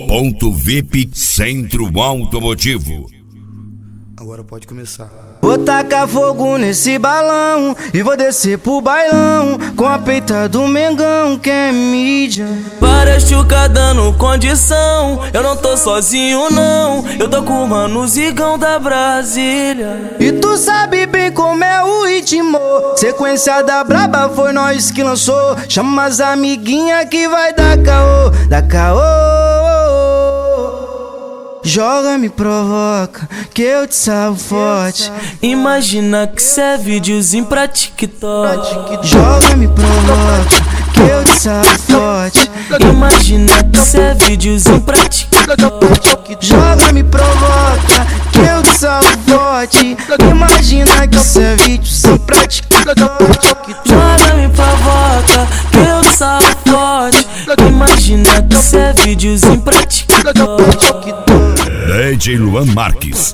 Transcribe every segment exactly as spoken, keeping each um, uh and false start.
Ponto V I P Centro Automotivo. Agora pode começar. Vou tacar fogo nesse balão e vou descer pro bailão com a peita do Mengão, que é mídia. Várias chuca dando condição, eu não tô sozinho não, eu tô com o mano Zigão da Brasília. E tu sabe bem como é o ritmo, sequência da braba foi nós que lançou. Chama as amiguinha que vai dar caô, dar caô. Joga, me provoca, que eu te salvo forte. Imagina que cê é videozinho pra TikTok. Joga, me provoca, que eu te salvo forte. Imagina que cê é videozinho pra TikTok. Joga, me provoca, que eu te salvo forte. Imagina que cê é videozinho pra TikTok. Joga, me provoca, que eu te salvo forte. Imagina que cê é videozinho pra TikTok. D J Luan Marques.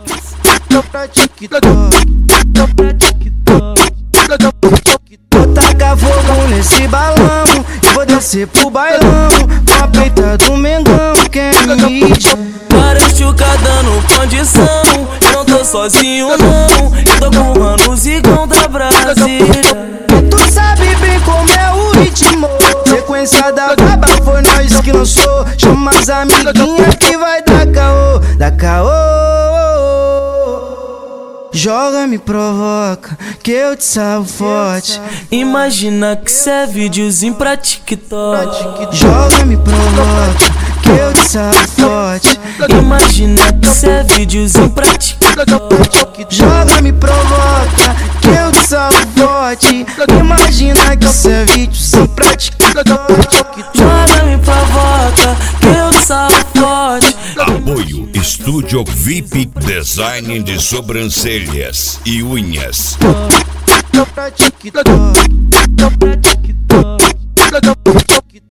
Vou tacar fogo nesse balão e vou descer pro bailão com a peita do Mengão, que é mídia. Várias chuca dando condição, eu não tô sozinho não, eu tô com o mano Zigão da Brasília. Tu sabe bem como é o ritmo, sequência da braba foi nós que lançou. Chama as amiguinha que vai dar caô, dar caô. Joga, me provoca, que eu te salvo forte. Imagina que cê é videozinho pra TikTok. Joga, me provoca, que eu te salvo forte. Imagina que cê é videozinho pra TikTok. Joga, me provoca, que eu te salvo forte. Imagina que cê é videozinho pra TikTok. Joga, me provoca, que eu te salvo forte. Apoio Estúdio V I P Design de sobrancelhas e unhas. Pra TikTok.